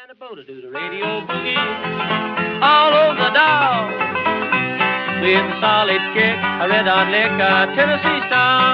To do the radio boogie all over the dial with a solid kick, a red hot lick, a Tennessee style.